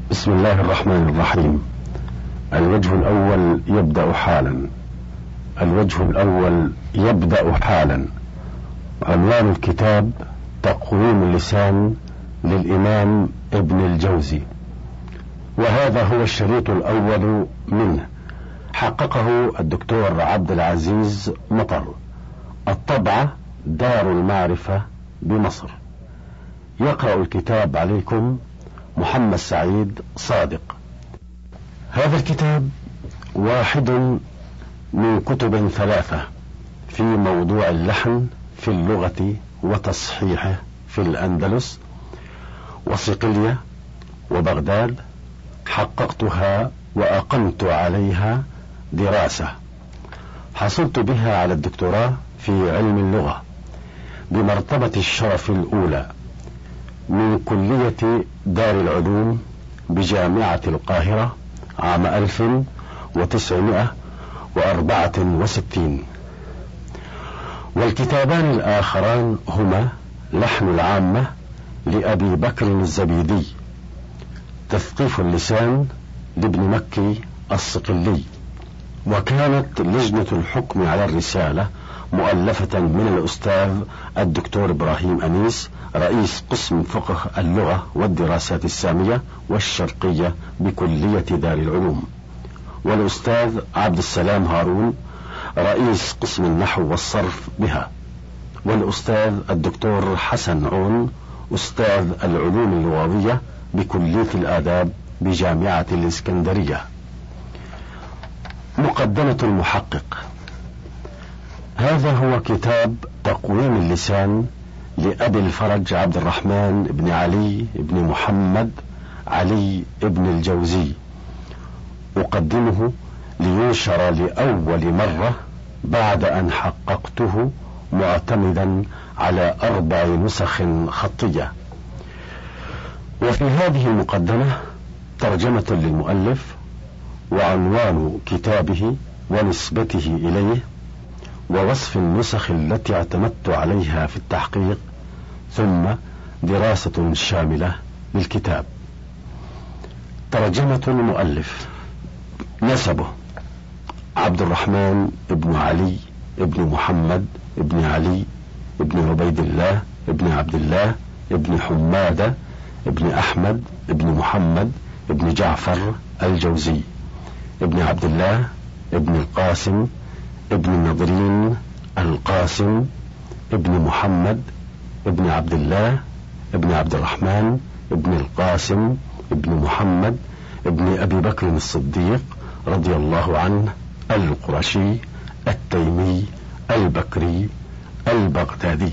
بسم الله الرحمن الرحيم. الوجه الأول يبدأ حالا. الوجه الأول يبدأ حالا. عنوان الكتاب: تقويم اللسان للإمام ابن الجوزي، وهذا هو الشريط الأول منه. حققه الدكتور عبد العزيز مطر. الطبعة دار المعرفة بمصر. يقرأ الكتاب عليكم محمد سعيد صادق. هذا الكتاب واحد من كتب ثلاثة في موضوع اللحن في اللغة وتصحيحه في الأندلس وصقلية وبغداد. حققتها وأقمت عليها دراسة، حصلت بها على الدكتوراه في علم اللغة بمرتبة الشرف الأولى من كلية دار العلوم بجامعة القاهرة عام 1964. والكتابان الآخران هما لحن العامة لأبي بكر الزبيدي، تثقيف اللسان لابن مكي الصقلي. وكانت لجنة الحكم على الرسالة مؤلفة من الأستاذ الدكتور إبراهيم أنيس، رئيس قسم فقه اللغة والدراسات السامية والشرقية بكلية دار العلوم، والأستاذ عبد السلام هارون، رئيس قسم النحو والصرف بها، والأستاذ الدكتور حسن عون، أستاذ العلوم اللغوية بكلية الآداب بجامعة الإسكندرية. مقدمة المحقق. هذا هو كتاب تقويم اللسان لأبي الفرج عبد الرحمن بن علي بن محمد علي بن الجوزي. أقدمه لينشر لأول مرة بعد أن حققته معتمدا على 4 نسخ خطية. وفي هذه المقدمة ترجمة للمؤلف، وعنوان كتابه ونسبته إليه، ووصف النسخ التي اعتمدت عليها في التحقيق، ثم دراسة شاملة للكتاب. ترجمة المؤلف. نسبه: عبد الرحمن بن علي بن محمد بن علي بن عبيد الله بن عبد الله بن حمادة بن أحمد بن محمد بن جعفر الجوزي ابن عبد الله ابن القاسم ابن النضرين القاسم ابن محمد ابن عبد الله ابن عبد الرحمن ابن القاسم ابن محمد ابن أبي بكر الصديق رضي الله عنه، القرشي التيمي البكري البغدادي.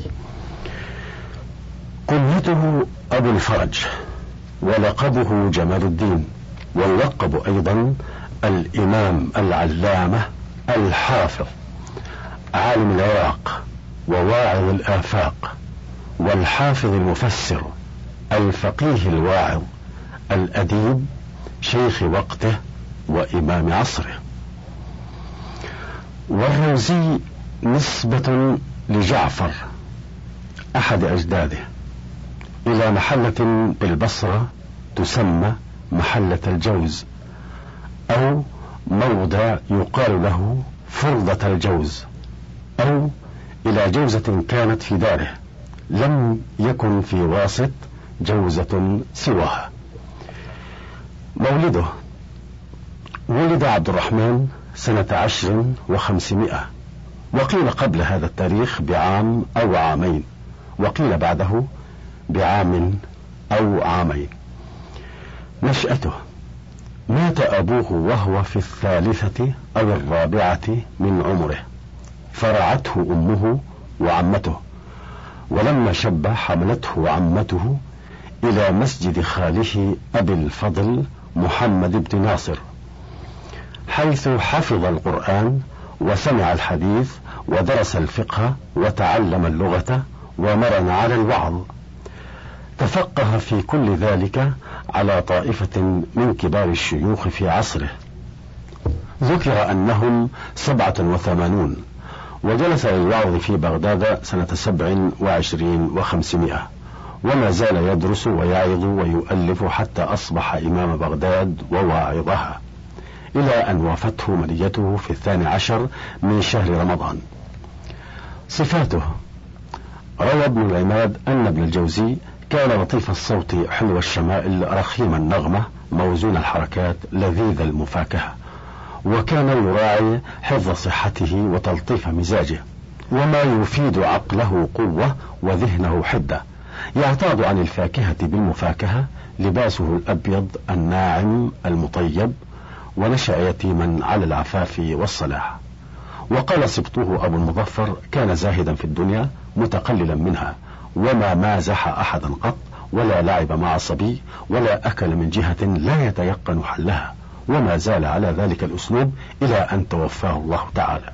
كنيته أبو الفرج، ولقبه جمال الدين، واللقب أيضا الإمام العلامة الحافظ، عالم العراق وواعظ الآفاق، والحافظ المفسر، الفقيه الواعظ، الأديب، شيخ وقته وإمام عصره. والروزي نسبة لجعفر أحد أجداده إلى محلة بالبصرة تسمى محلة الجوز، أو موضع يقال له فرضة الجوز، أو إلى جوزة كانت في داره لم يكن في واسط جوزة سواها. مولده: ولد عبد الرحمن سنة 10 و500، وقيل قبل هذا التاريخ بعام أو عامين، وقيل بعده بعام أو عامين. نشأته: مات أبوه وهو في 3 أو 4 من عمره، فرعته أمه وعمته، ولما شب حملته عمته إلى مسجد خاله أبي الفضل محمد بن ناصر، حيث حفظ القرآن وسمع الحديث ودرس الفقه وتعلم اللغة ومرن على الوعظ. تفقه في كل ذلك على طائفة من كبار الشيوخ في عصره، ذكر أنهم 87، وجلس للوعظ في بغداد سنة 27 و500، وما زال يدرس ويعظ ويؤلف حتى أصبح إمام بغداد وواعظها، إلى أن وافته منيته في 12 من شهر رمضان. صفاته: روى ابن العماد أن ابن الجوزي كان لطيف الصوت حلو الشمائل رخيم النغمة موزون الحركات لذيذ المفاكهة، وكان يراعي حفظ صحته وتلطيف مزاجه، وما يفيد عقله قوة وذهنه حدة. يعتاض عن الفاكهة بالمفاكهة، لباسه الأبيض الناعم المطيب، ونشأ يتيما على العفاف والصلاح. وقال سبطه أبو المظفر: كان زاهدا في الدنيا متقللا منها، وما مازح أحدا قط، ولا لعب مع صبي، ولا أكل من جهة لا يتيقن حلها، وما زال على ذلك الأسلوب إلى أن توفاه الله تعالى.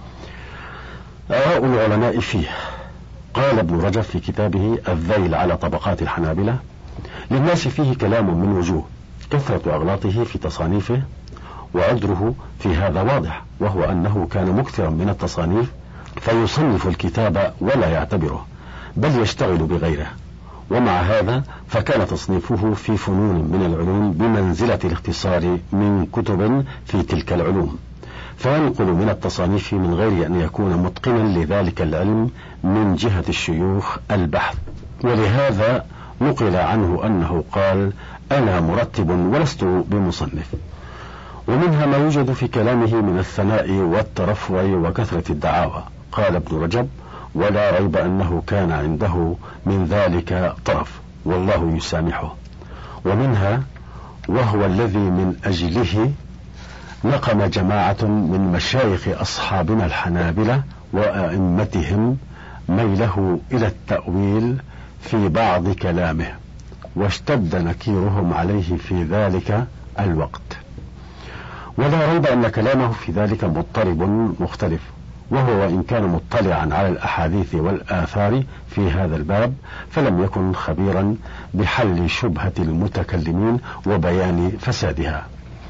آراء العلماء فيه: قال ابن رجب في كتابه الذيل على طبقات الحنابلة: للناس فيه كلام من وجوه، كثرة أغلاطه في تصانيفه، وعذره في هذا واضح، وهو أنه كان مكثرا من التصانيف، فيصنف الكتاب ولا يعتبره، بل يشتغل بغيره. ومع هذا فكان تصنيفه في فنون من العلوم بمنزلة الاختصار من كتب في تلك العلوم، فينقل من التصانيف من غير أن يكون متقنا لذلك العلم من جهة الشيوخ البحث. ولهذا نقل عنه أنه قال: أنا مرتب ولست بمصنف. ومنها ما يوجد في كلامه من الثناء والترفع وكثرة الدعاوى. قال ابن رجب: ولا ريب أنه كان عنده من ذلك طرف، والله يسامحه. ومنها: وهو الذي من أجله نقم جماعة من مشايخ أصحابنا الحنابلة وأئمتهم ميله إلى التأويل في بعض كلامه، واشتد نكيرهم عليه في ذلك الوقت. ولا ريب أن كلامه في ذلك مضطرب مختلف، وهو وإن كان مطلعا على الأحاديث والآثار في هذا الباب، فلم يكن خبيرا بحل شبهة المتكلمين وبيان فسادها.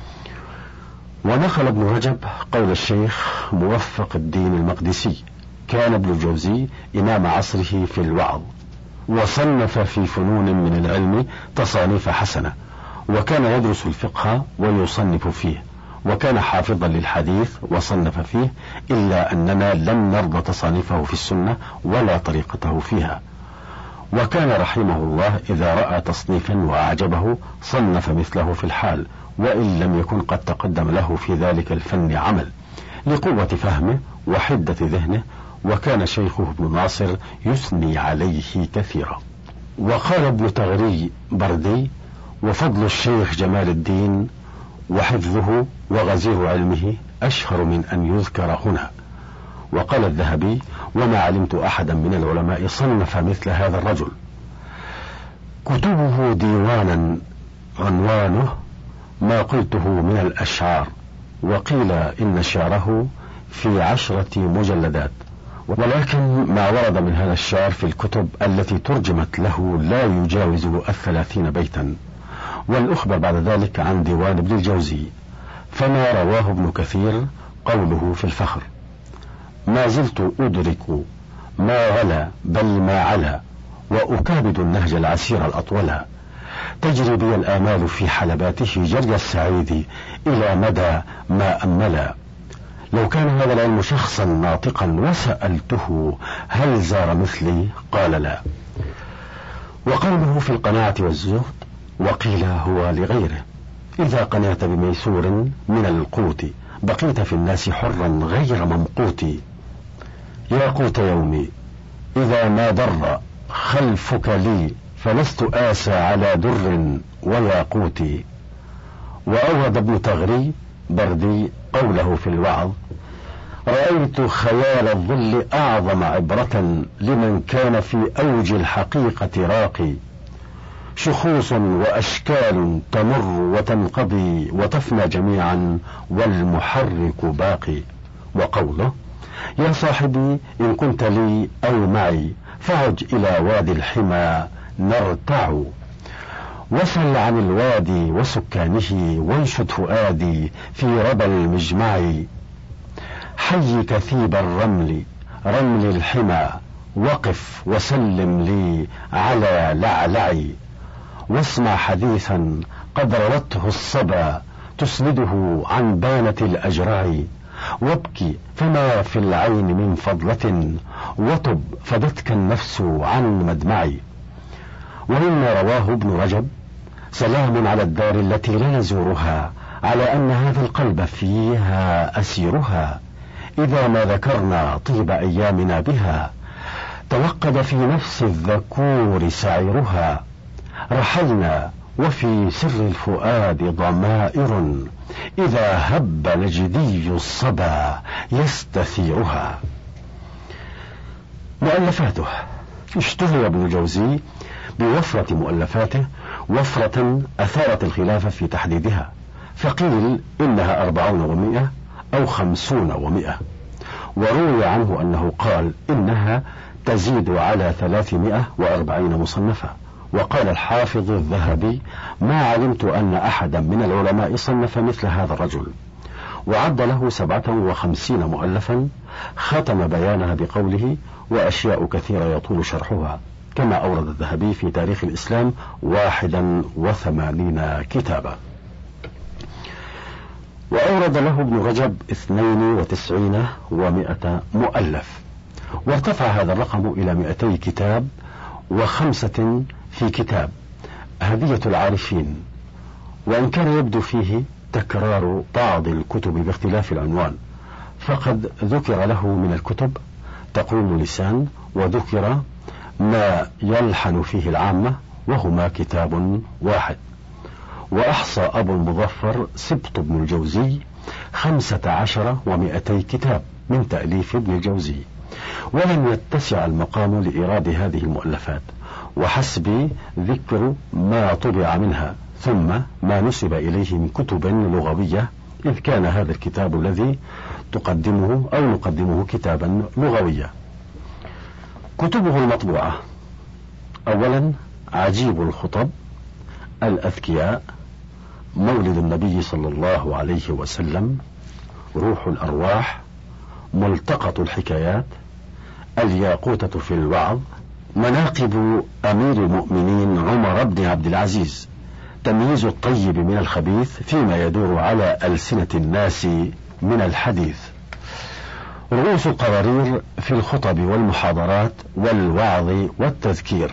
ونقل ابن رجب قول الشيخ موفق الدين المقدسي: كان ابن الجوزي إمام عصره في الوعظ، وصنف في فنون من العلم تصانيف حسنة، وكان يدرس الفقه ويصنف فيه، وكان حافظا للحديث وصنف فيه، إلا أننا لم نرضى تصانيفه في السنة ولا طريقته فيها. وكان رحمه الله إذا رأى تصنيفا وأعجبه صنف مثله في الحال، وإن لم يكن قد تقدم له في ذلك الفن عمل، لقوة فهمه وحدة ذهنه. وكان شيخه ابن ناصر يثني عليه كثيرا. وقال ابن تغري بردي: وفضل الشيخ جمال الدين وحفظه وغزير علمه أشهر من أن يذكر هنا. وقال الذهبي: وما علمت أحدا من العلماء صنف مثل هذا الرجل. كتبه ديوانا عنوانه ما قلته من الأشعار، وقيل إن شعره في 10 مجلدات، ولكن ما ورد من هذا الشعر في الكتب التي ترجمت له لا يجاوز 30 بيتا. والأخبر بعد ذلك عن ديوان ابن الجوزي، فما رواه ابن كثير قوله في الفخر: ما زلت أدرك ما غلا بل ما علا، وأكابد النهج العسير الأطولا، تجري بي الآمال في حلباته جري السعيد إلى مدى ما أملا. لو كان هذا العلم شخصا ناطقا وسألته هل زار مثلي قال لا. وقوله في القناعة والزهد، وقيل هو لغيره: إذا قنعت بميسور من القوت بقيت في الناس حرا غير ممقوت. يا قوت يومي إذا ما ضر خلفك لي، فلست آسى على در وياقوت. وأورد ابن تغري بردي قوله في الوعظ: رأيت خيال الظل أعظم عبرة لمن كان في أوج الحقيقة راقي، شخوص وأشكال تمر وتنقضي وتفنى جميعا والمحرك باقي. وقوله: يا صاحبي إن كنت لي أو معي فعج إلى وادي الحمى نرتع، وسل عن الوادي وسكانه وانشد فؤادي في ربى المجمع، حي كثيب الرمل رمل الحمى وقف وسلم لي على لعلعي، واسمع حديثا قد روته الصبا تسنده عن بانة الأجرع، وابكي فما في العين من فضلة، وطب فدتك النفس عن مدمعي. ومما رواه ابن رجب: سلام على الدار التي لا نزورها، على أن هذا القلب فيها أسيرها، إذا ما ذكرنا طيب أيامنا بها، توقد في نفس الذكور سعيرها، رحلنا وفي سر الفؤاد ضمائر، إذا هب نجدي الصبا يستثيرها. مؤلفاته: اشتهر ابن الجوزي بوفرة مؤلفاته، وفرة أثارت الخلاف في تحديدها، فقيل إنها 40 و100 أو 50 و100، وروي عنه أنه قال إنها تزيد على 340 مصنفة. وقال الحافظ الذهبي: ما علمت أن أحدا من العلماء صنف مثل هذا الرجل. وعد له 57 مؤلفا، ختم بيانها بقوله: وأشياء كثيرة يطول شرحها، كما أورد الذهبي في تاريخ الإسلام 81 كتابا. وأورد له ابن رجب 92 و100 مؤلف، وارتفع هذا الرقم إلى 200 كتاب، و5 في كتاب هدية العارفين، وإن كان يبدو فيه تكرار بعض الكتب باختلاف العنوان، فقد ذكر له من الكتب تقويم اللسان، وذكر ما يلحن فيه العامة، وهما كتاب واحد. وأحصى أبو المظفر سبط ابن الجوزي 15 و200 كتاب من تأليف ابن الجوزي، ولم يتسع المقام لإيراد هذه المؤلفات، وحسب ذكر ما طبع منها، ثم ما نسب إليه من كتب لغوية، إذ كان هذا الكتاب الذي تقدمه أو نقدمه كتابا لغويا. كتبه المطبوعة: أولا عجيب الخطب، الأذكياء، مولد النبي صلى الله عليه وسلم، روح الأرواح، ملتقط الحكايات، الياقوتة في الوعظ، مناقب أمير المؤمنين عمر بن عبد العزيز، تمييز الطيب من الخبيث فيما يدور على ألسنة الناس من الحديث، رؤوس القوارير في الخطب والمحاضرات والوعظ والتذكير،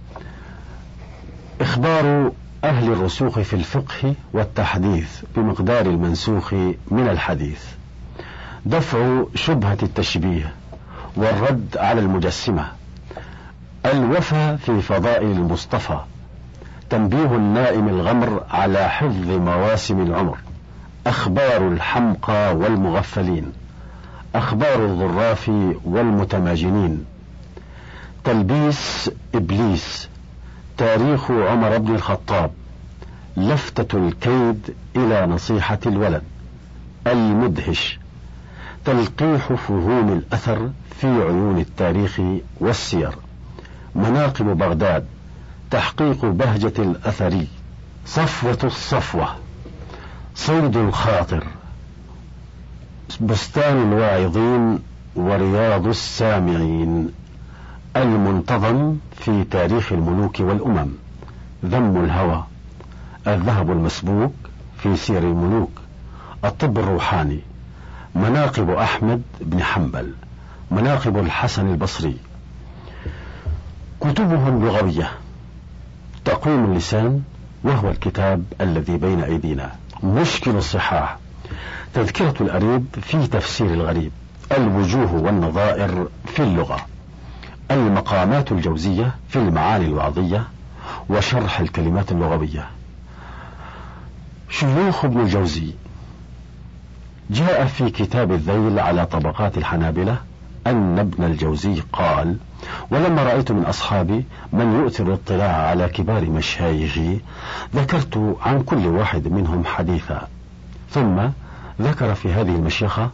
إخبار أهل الرسوخ في الفقه والتحديث بمقدار المنسوخ من الحديث، دفع شبهة التشبيه والرد على المجسمة، الوفا في فضائل المصطفى، تنبيه النائم الغمر على حفظ مواسم العمر، أخبار الحمقى والمغفلين، أخبار الظراف والمتماجنين، تلبيس إبليس، تاريخ عمر بن الخطاب، لفتة الكيد إلى نصيحة الولد، المدهش، تلقيح فهوم الأثر في عيون التاريخ والسير، مناقب بغداد، تحقيق بهجة الأثري، صفوة الصفوة، صيد الخاطر، بستان الواعظين ورياض السامعين، المنتظم في تاريخ الملوك والأمم، ذم الهوى، الذهب المسبوك في سير الملوك، الطب الروحاني، مناقب أحمد بن حنبل، مناقب الحسن البصري. كتبه اللغوية: تقويم اللسان، وهو الكتاب الذي بين أيدينا، مشكل الصحاح، تذكرة الأريب في تفسير الغريب، الوجوه والنظائر في اللغة، المقامات الجوزية في المعاني الوعظية، وشرح الكلمات اللغوية. شيوخ ابن الجوزي: جاء في كتاب الذيل على طبقات الحنابلة أن ابن الجوزي قال: ولما رأيت من أصحابي من يؤثر الاطلاع على كبار مشايخي ذكرت عن كل واحد منهم حديثا. ثم ذكر في هذه المشيخة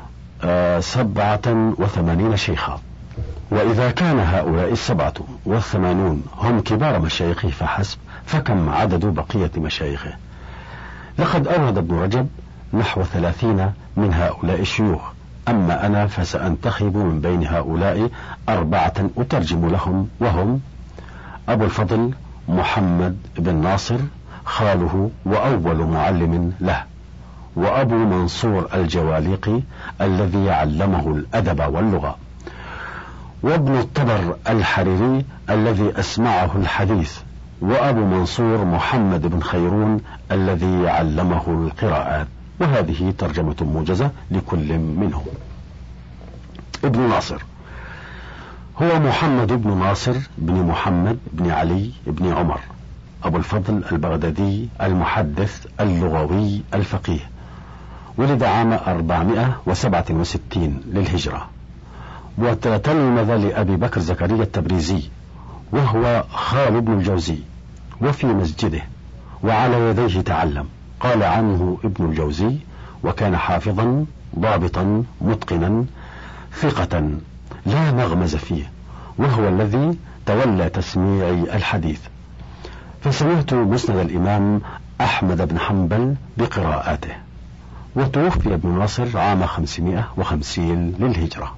87 شيخا، وإذا كان هؤلاء 87 هم كبار مشايخه فحسب، فكم عدد بقية مشايخه؟ لقد أورد ابن رجب نحو 30 من هؤلاء الشيوخ، أما أنا فسأنتخب من بين هؤلاء 4 أترجم لهم، وهم أبو الفضل محمد بن ناصر خاله وأول معلم له، وأبو منصور الجواليقي الذي علمه الأدب واللغة، وابن الطبر الحريري الذي أسمعه الحديث، وأبو منصور محمد بن خيرون الذي علمه القراءات. وهذه ترجمة موجزة لكل منهم. ابن ناصر هو محمد بن ناصر بن محمد بن علي بن عمر أبو الفضل البغدادي المحدث اللغوي الفقيه، ولد عام 467 للهجرة، وتلمذ لأبي بكر زكريا التبريزي وهو خال ابن الجوزي، وفي مسجده وعلى يديه تعلم. قال عنه ابن الجوزي: وكان حافظا ضابطا متقنا ثقة لا مغمز فيه، وهو الذي تولى تسميعي الحديث، فسمعت مسند الإمام أحمد بن حنبل بقراءاته. وتوفي ابن ناصر عام 550 للهجرة.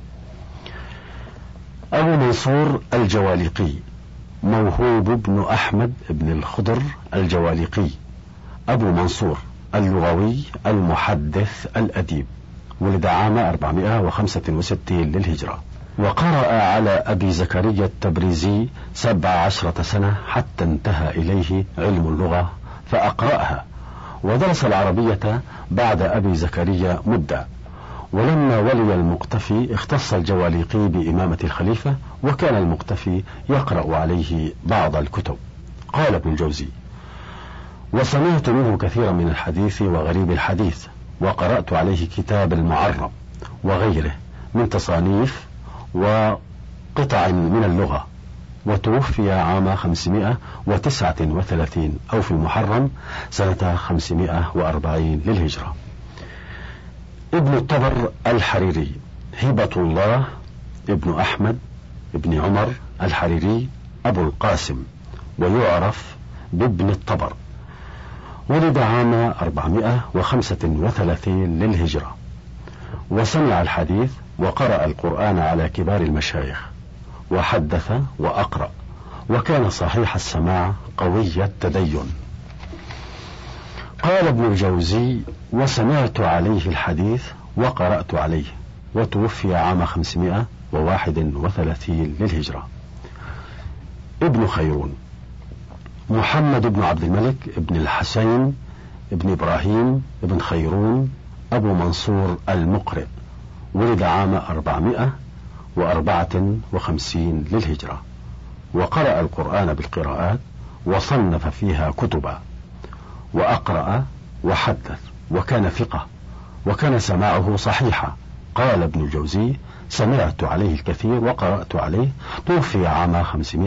أبو منصور الجواليقي موهوب بن أحمد بن الخضر الجواليقي أبو منصور اللغوي المحدث الأديب، ولد عام 465 للهجرة، وقرأ على أبي زكريا التبريزي 17 سنة حتى انتهى إليه علم اللغة فأقرأها، ودرس العربية بعد أبي زكريا مدة. ولما ولي المقتفي اختص الجواليقي بإمامة الخليفة، وكان المقتفي يقرأ عليه بعض الكتب. قال ابن الجوزي: وسمعت منه كثيرا من الحديث وغريب الحديث، وقرأت عليه كتاب المعرب وغيره من تصانيف وقطع من اللغة. وتوفي عام 539 أو في المحرم سنة 540 للهجرة. ابن الطبر الحريري هبة الله ابن أحمد ابن عمر الحريري أبو القاسم، ويعرف بابن الطبر، ولد عام 435 للهجرة، وسمع الحديث وقرأ القرآن على كبار المشايخ، وحدث وأقرأ، وكان صحيح السماع قوي التدين. قال ابن الجوزي: وسمعت عليه الحديث وقرأت عليه، وتوفي عام 531 للهجرة. ابن خيرون محمد بن عبد الملك بن الحسين بن إبراهيم بن خيرون أبو منصور المقرئ، ولد عام 454 للهجرة، وقرأ القرآن بالقراءات، وصنف فيها كتبا، وأقرأ وحدث، وكان ثقة، وكان سماعه صحيحا. قال ابن الجوزي: سمعت عليه الكثير وقرأت عليه. توفي عام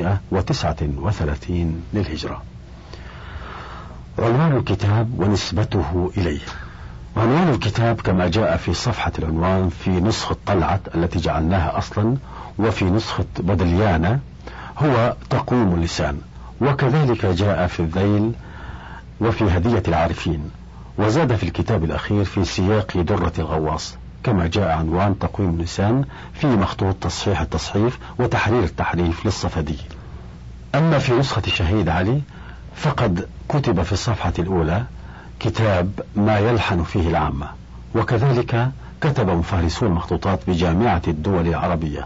539 للهجرة. عنوان الكتاب ونسبته إليه. عنوان الكتاب كما جاء في صفحة العنوان في نسخة طلعت التي جعلناها أصلا، وفي نسخة بدليانة، هو تقويم اللسان، وكذلك جاء في الذيل وفي هدية العارفين، وزاد في الكتاب الأخير في سياق درة الغواص، كما جاء عنوان تقويم اللسان في مخطوط تصحيح التصحيف وتحرير التحريف للصفدي. أما في نسخة شهيد علي فقد كتب في الصفحة الأولى كتاب ما يلحن فيه العامة، وكذلك كتب مفهرسون المخطوطات بجامعة الدول العربية.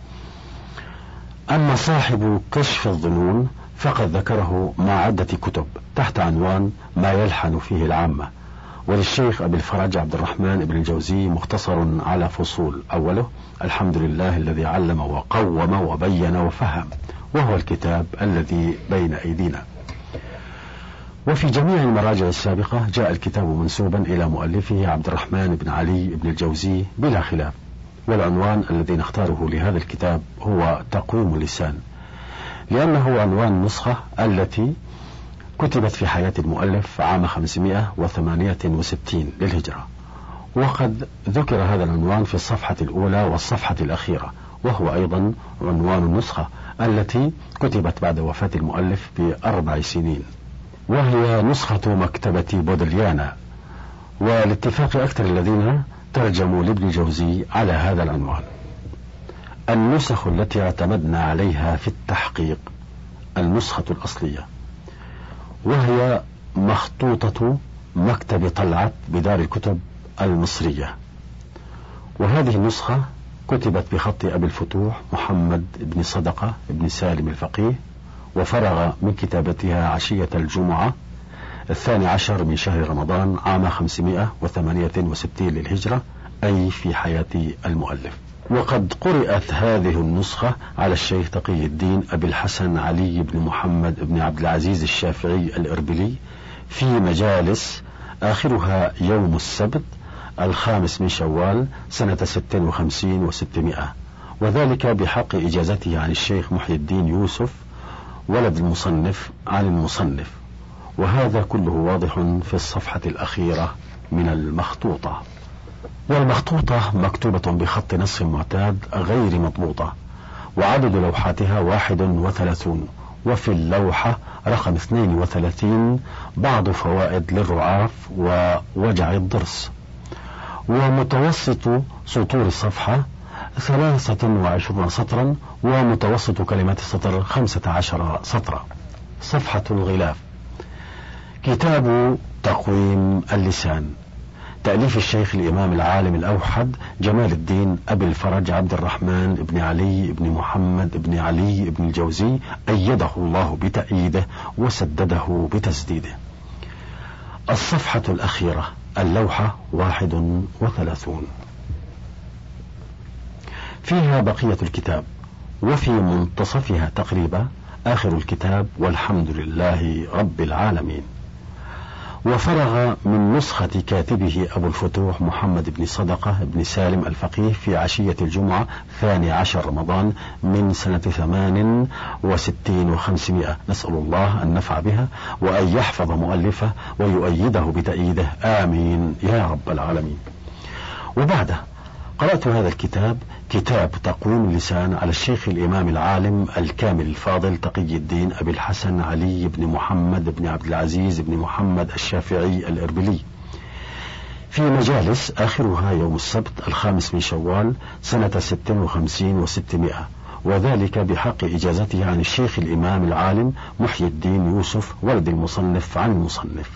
أما صاحب كشف الظنون فقد ذكره مع عدة كتب تحت عنوان ما يلحن فيه العامة، وللشيخ أبي الفرج عبد الرحمن بن الجوزي مختصر على فصول، أوله الحمد لله الذي علم وقوم وبين وفهم، وهو الكتاب الذي بين أيدينا. وفي جميع المراجع السابقة جاء الكتاب منسوبا إلى مؤلفه عبد الرحمن بن علي بن الجوزي بلا خلاف، والعنوان الذي نختاره لهذا الكتاب هو تقويم اللسان، لأنه عنوان النسخة التي كتبت في حياة المؤلف عام 568 للهجرة، وقد ذكر هذا العنوان في الصفحة الأولى والصفحة الأخيرة، وهو أيضا عنوان النسخة التي كتبت بعد وفاة المؤلف ب4 سنين، وهي نسخة مكتبة بودليانا. والاتفاق أكثر الذين ترجموا لابن جوزي على هذا العنوان: النسخ التي اعتمدنا عليها في التحقيق النسخة الأصلية، وهي مخطوطة مكتب طلعت بدار الكتب المصرية، وهذه النسخة كتبت بخط أبي الفتوح محمد بن صدقة بن سالم الفقيه، وفرغ من كتابتها عشية الجمعة 12 من شهر رمضان عام 568 للهجرة، أي في حياة المؤلف. وقد قرأت هذه النسخة على الشيخ تقي الدين أبي الحسن علي بن محمد بن عبد العزيز الشافعي الإربلي في مجالس آخرها يوم السبت 5 من شوال سنة 56 و600، وذلك بحق إجازته عن الشيخ محي الدين يوسف ولد المصنف عن المصنف، وهذا كله واضح في الصفحة الأخيرة من المخطوطة. والمخطوطة مكتوبة بخط نسخ معتاد غير مضبوطة، وعدد لوحاتها 31، وفي اللوحة رقم 32 بعض فوائد للرعاف ووجع الضرس. ومتوسط سطور الصفحة 23 سطرا، ومتوسط كلمات السطر 15 سطرا. صفحة الغلاف: كتاب تقويم اللسان، تأليف الشيخ الإمام العالم الأوحد جمال الدين أبي الفرج عبد الرحمن بن علي بن محمد بن علي بن الجوزي، أيده الله بتأييده وسدده بتسديده. الصفحة الأخيرة اللوحة 31 فيها بقية الكتاب، وفي منتصفها تقريبا آخر الكتاب والحمد لله رب العالمين. وفرغ من نسخة كاتبه أبو الفتوح محمد بن صدقة بن سالم الفقيه في عشية الجمعة 12 رمضان من سنة 68 و500. نسأل الله أن نفع بها وأن يحفظ مؤلفه ويؤيده بتأييده، آمين يا رب العالمين. وبعده قرأت هذا الكتاب، كتاب تقويم اللسان، على الشيخ الإمام العالم الكامل الفاضل تقي الدين أبي الحسن علي بن محمد بن عبد العزيز بن محمد الشافعي الإربلي في مجالس آخرها يوم السبت 5 من شوال سنة 56 و600، وذلك بحق إجازته عن الشيخ الإمام العالم محي الدين يوسف ولد المصنف عن المصنف.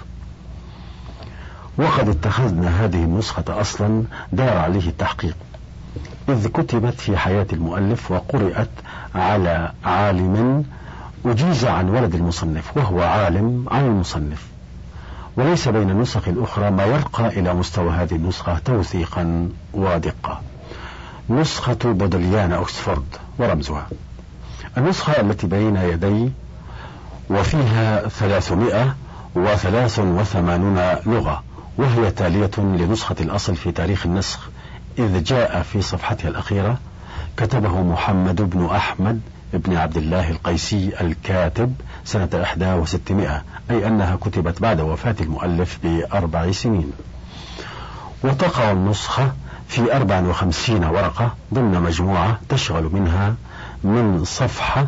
وقد اتخذنا هذه النسخة أصلا دار عليه التحقيق، إذ كتبت في حياة المؤلف وقرأت على عالم أجيز عن ولد المصنف وهو عالم عن المصنف، وليس بين النسخ الأخرى ما يرقى إلى مستوى هذه النسخة توثيقا ودقة. نسخة بودليان أكسفورد ورمزها: النسخة التي بين يدي وفيها 383 لغة، وهي تالية لنسخة الأصل في تاريخ النسخ، إذ جاء في صفحتها الأخيرة: كتبه محمد بن أحمد بن عبد الله القيسي الكاتب سنة 61، أي أنها كتبت بعد وفاة المؤلف ب4 سنين. وتقع النسخة في 54 ورقة ضمن مجموعة تشغل منها من صفحة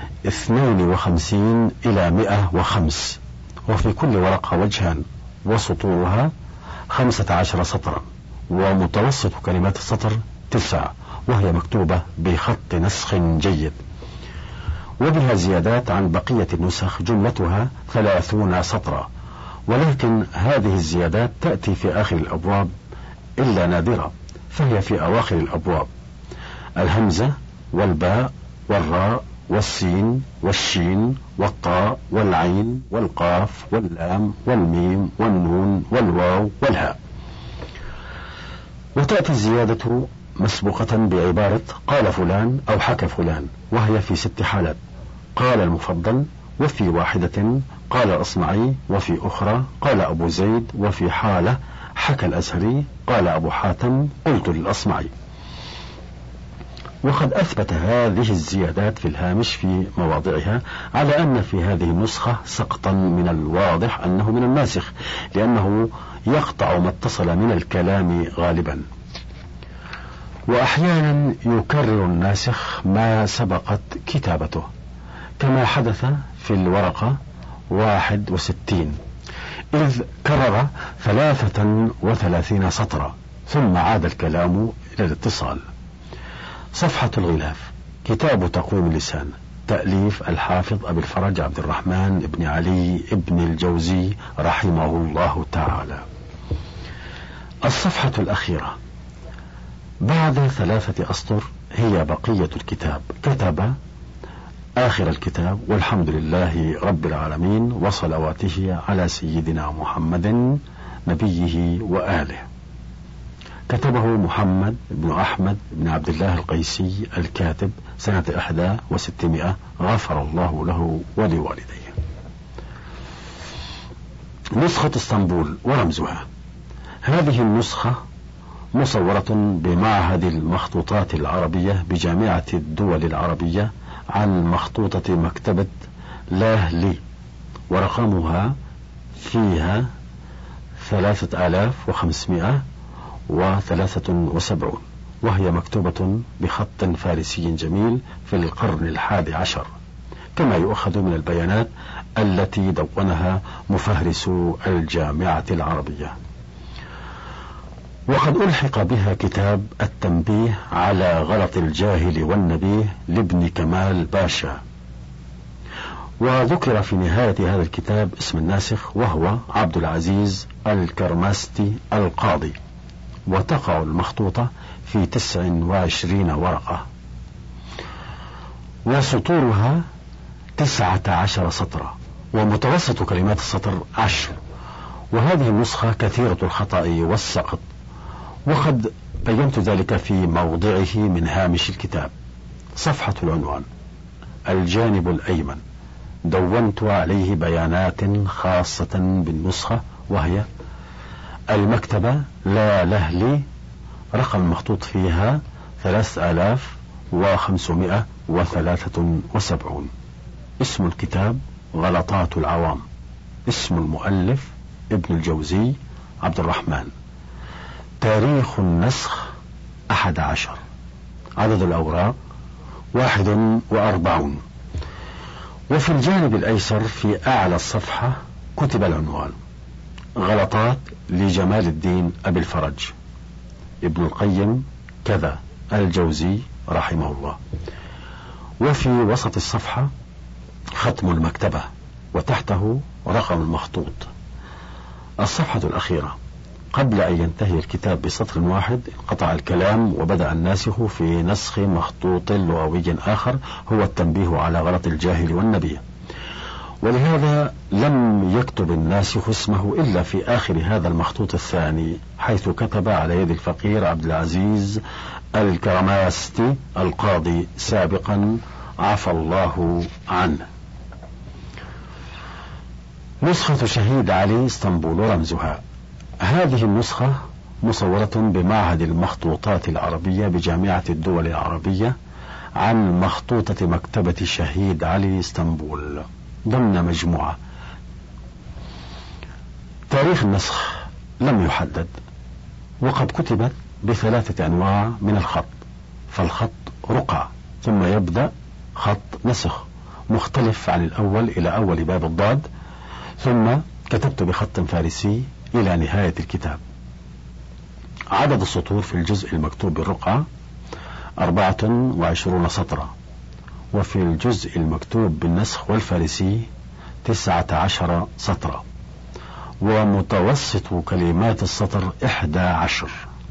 52 إلى 105، وفي كل ورقة وجهان، وسطورها 15 سطرا، ومتوسط كلمات السطر 9، وهي مكتوبة بخط نسخ جيد، وبها زيادات عن بقية النسخ جملتها 30 سطرا، ولكن هذه الزيادات تأتي في آخر الأبواب إلا نادرة، فهي في أواخر الأبواب: الهمزة والباء والراء والسين والشين والطاء والعين والقاف واللام والميم والنون والواو والهاء. وتأتي الزيادة مسبوقة بعبارة قال فلان أو حكى فلان، وهي في 6 حالات: قال المفضل، وفي واحدة قال الأصمعي، وفي أخرى قال أبو زيد، وفي حالة حكى الأزهري قال أبو حاتم قلت للأصمعي. وقد أثبت هذه الزيادات في الهامش في مواضعها على أن في هذه النسخة سقطا من الواضح أنه من الناسخ، لأنه يقطع ما اتصل من الكلام غالبا، وأحيانا يكرر الناسخ ما سبقت كتابته، كما حدث في الورقة 61، إذ كرر 33 سطرا، ثم عاد الكلام إلى الاتصال. صفحة الغلاف، كتاب تقويم اللسان، تأليف الحافظ أبي الفرج عبد الرحمن بن علي بن الجوزي رحمه الله تعالى. الصفحة الأخيرة بعد 3 أسطر هي بقية الكتاب. كتب آخر الكتاب: والحمد لله رب العالمين وصلواته على سيدنا محمد نبيه وآله. كتبه محمد بن أحمد بن عبد الله القيسي الكاتب سنة 61، غفر الله له ولوالديه. نسخة اسطنبول ورمزها. هذه النسخة مصورة بمعهد المخطوطات العربية بجامعة الدول العربية عن مخطوطة مكتبة لاهلي، ورقمها فيها 3573، وهي مكتوبة بخط فارسي جميل في القرن 11، كما يؤخذ من البيانات التي دونها مفهرس الجامعة العربية. وقد ألحق بها كتاب التنبيه على غلط الجاهل والنبيه لابن كمال باشا. وذكر في نهاية هذا الكتاب اسم الناسخ، وهو عبد العزيز الكرماستي القاضي، وتقع المخطوطة في 29 ورقة، وسطورها 19 سطرا، ومتوسط كلمات السطر 10. وهذه النسخة كثيرة الخطأ والسقط، وقد بينت ذلك في موضعه من هامش الكتاب. صفحة العنوان: الجانب الأيمن، دونت عليه بيانات خاصة بالنسخة، وهي المكتبة لا لهلي، رقم المخطوط فيها 3573. اسم الكتاب غلطات العوام. اسم المؤلف ابن الجوزي عبد الرحمن. تاريخ النسخ 11. عدد الأوراق 41. وفي الجانب الأيسر في أعلى الصفحة كتب العنوان: غلطات لجمال الدين أبي الفرج، ابن القيم كذا، الجوزي رحمه الله. وفي وسط الصفحة ختم المكتبة، وتحته رقم المخطوط. الصفحة الأخيرة: قبل أن ينتهي الكتاب بسطر واحد انقطع الكلام، وبدأ الناسخ في نسخ مخطوط لغوي آخر هو التنبيه على غلط الجاهل والنبي، ولهذا لم يكتب الناسخ اسمه إلا في آخر هذا المخطوط الثاني، حيث كتب على يد الفقير عبد العزيز الكرماستي القاضي سابقا، عفى الله عنه. نسخة شهيد علي اسطنبول ورمزها. هذه النسخة مصورة بمعهد المخطوطات العربية بجامعة الدول العربية عن مخطوطة مكتبة شهيد علي اسطنبول ضمن مجموعة. تاريخ النسخ لم يحدد، وقد كتبت ب3 أنواع من الخط، فالخط رقعة، ثم يبدأ خط نسخ مختلف عن الأول إلى أول باب الضاد، ثم كتبت بخط فارسي إلى نهاية الكتاب. عدد السطور في الجزء المكتوب بالرقعة 24 سطرا، وفي الجزء المكتوب بالنسخ والفارسي 19 سطرا، ومتوسط كلمات السطر 11.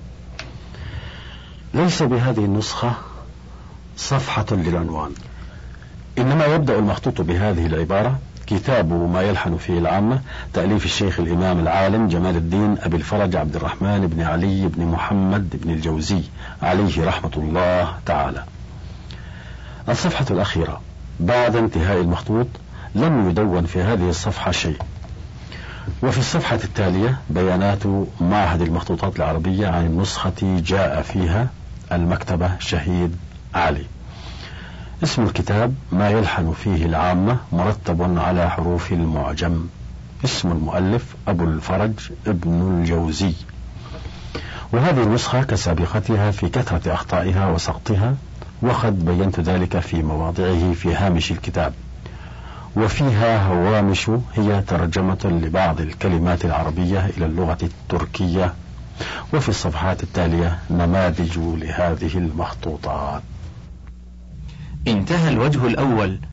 ليس بهذه النسخة صفحة للعنوان، إنما يبدأ المخطوط بهذه العبارة: كتاب ما يلحن فيه العامة، تأليف الشيخ الإمام العالم جمال الدين أبي الفرج عبد الرحمن بن علي بن محمد بن الجوزي عليه رحمة الله تعالى. الصفحة الأخيرة بعد انتهاء المخطوط لم يدون في هذه الصفحة شيء. وفي الصفحة التالية بيانات معهد المخطوطات العربية عن النسخة جاء فيها المكتبة شهيد علي. اسم الكتاب ما يلحن فيه العامة، مرتب على حروف المعجم. اسم المؤلف أبو الفرج ابن الجوزي. وهذه النسخة كسابقتها في كثرة أخطائها وسقطها، وقد بينت ذلك في مواضعه في هامش الكتاب. وفيها هوامش هي ترجمة لبعض الكلمات العربية إلى اللغة التركية وفي الصفحات التالية نماذج لهذه المخطوطات. انتهى الوجه الأول